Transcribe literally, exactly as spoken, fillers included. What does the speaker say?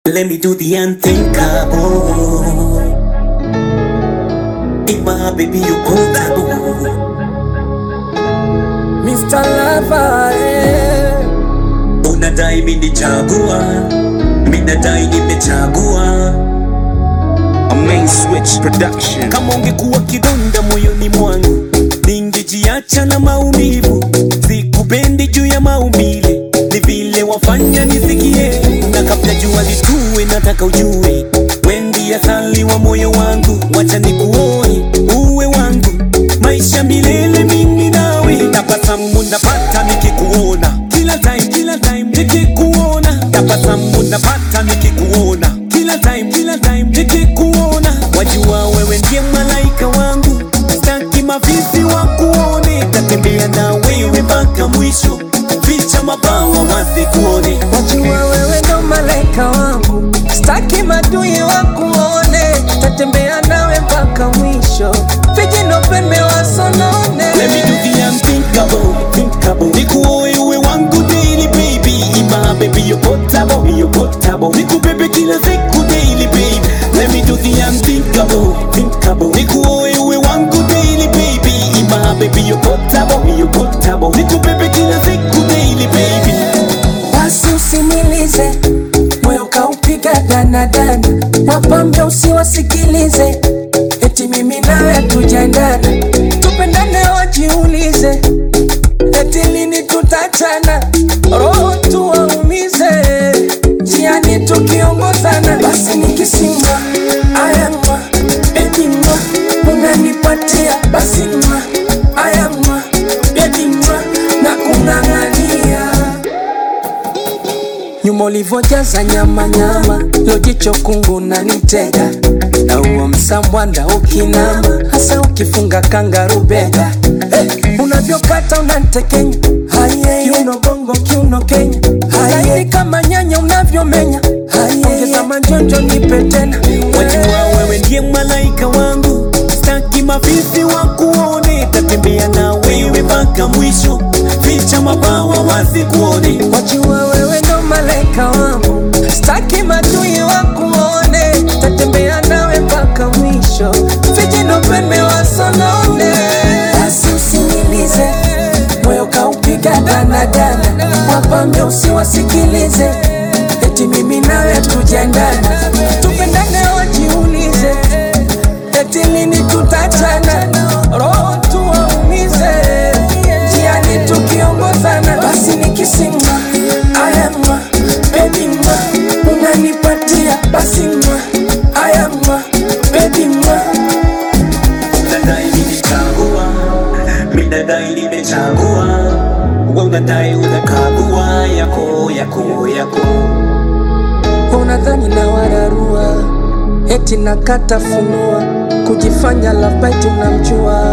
Let me do the unthinkable. Ima baby you potable. Mister Lover, eh. Unadai mimi chagua, mimi nadai nimechagua. A Main Switch production. Kama ungekuwa kidonda moyoni mwangu, ningejiacha na maumivu. Sikupendi juu ya maumbile, ni vile wafanya nisikie. Na kabla jua litue nataka ujue, wendi asali wa moyo wangu. Wacha nikuoe uwe wangu, maisha milele mimi nawe. Tabasamu napata nikikuona, kila time kila time nikikuona. Tabasamu napata nikikuona, kila time kila time nikikuona. Wajua wewe ndiye malaika wangu, sitaki mavisi wakuone. Tatembea na wewe mpaka mwisho, ficha mabawa wasikuone. Wajua wewe ndo malaika wangu, sitaki madui wakuone. Tatembea nawe mpaka mwisho, vijino pembe wasonone. Let me do the unthinkable, thinkable. Nikuoe uwe wangu daily baby. Ima baby you potable, you potable. Nikubebe kila siku daily baby. Let me do the unthinkable, thinkable. Nikuoe uwe wangu daily baby. Ima baby you potable, you potable. Nikubebe kila siku daily baby. Basi usimilize, moyo kaupiga dana dana. Wapambe usiwasikilize, eti mimi nawe tujaendana. Tupendane wajiulize, eti lini tutachana. Roho tuwaumize, jiani tukiongozana. Basi nikisimwa, ayamwa, baby mwa, unanipatia. Basi mwa, ayamwa, baby mwa, na kung'ang'ania. Nyuma ulivojaza nyama nyama, lojicho kungu na nitega. Na uwa msambwanda ukinama, hasa ukifunga kangaru bega. Hey, unavyokata unantekenya, kiuno bongo kiuno Kenya. Laini kama nyanya unavyomenya, ongeza manjonjo nipe tena. Wajua wewe ndiye malaika wangu, sitaki mavisi wakuone. Tatembea na wewe mpaka mwisho, ficha mabawa wasikuone. Wajua wewe ndo malaika wangu, sitaki madui wakuone. Tatembea nawe mpaka mwisho, vijino pembe wasonone. Basi usinilize, moyo kaupiga dana dana. Wapambe usiwasikilize, eti mimi nawe tujaendana. Tupendane wajiulize, eti lini tutachana. Roho tuwaumize, jiani tukiongozana. Basi nikisimwa, ayamwa, baby mwa, unanipatia. Basi mwa, ayamwa, baby mwa. Unadai nimechagua, mimi nadai nimechagua. Wewe unadai unakagua, yako yako yako. Unadhani na wararua, eti nakata funua, kujifanya love bite unamjua.